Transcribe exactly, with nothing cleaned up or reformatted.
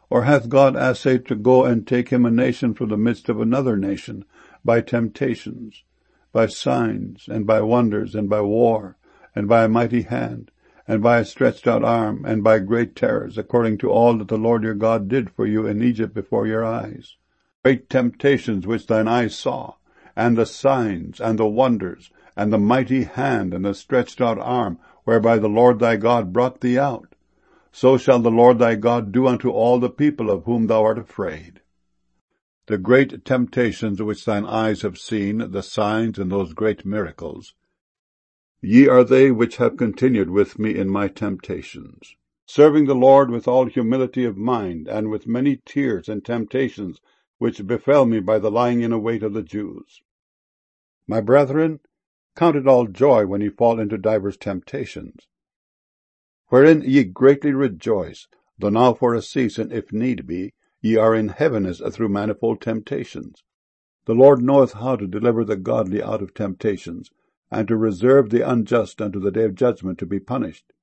Or hath God assayed to go and take him a nation from the midst of another nation, by temptations, by signs, and by wonders, and by war, and by a mighty hand, and by a stretched out arm, and by great terrors, according to all that the Lord your God did for you in Egypt before your eyes? Great temptations which thine eyes saw, and the signs, and the wonders, and the mighty hand, and the stretched out arm, whereby the Lord thy God brought thee out. So shall the Lord thy God do unto all the people of whom thou art afraid. The great temptations which thine eyes have seen, the signs and those great miracles, ye are they which have continued with me in my temptations, serving the Lord with all humility of mind, and with many tears and temptations which befell me by the lying in await of the Jews. My brethren, count it all joy when ye fall into divers temptations, wherein ye greatly rejoice, though now for a season, if need be, ye are in heaviness through manifold temptations. The Lord knoweth how to deliver the godly out of temptations, and to reserve the unjust unto the day of judgment to be punished.